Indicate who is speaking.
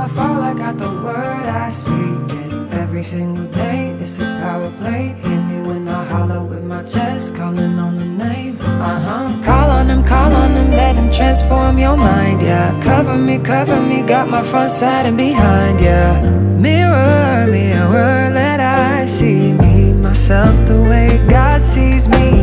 Speaker 1: I fall, I got the word I speak it. Every single day, it's a power play. Hear me when I holler with my chest, calling on the name. Call on them, let them transform your mind, yeah. Cover me, got my front side and behind, yeah. Mirror, mirror, let I see me, myself the way God sees me.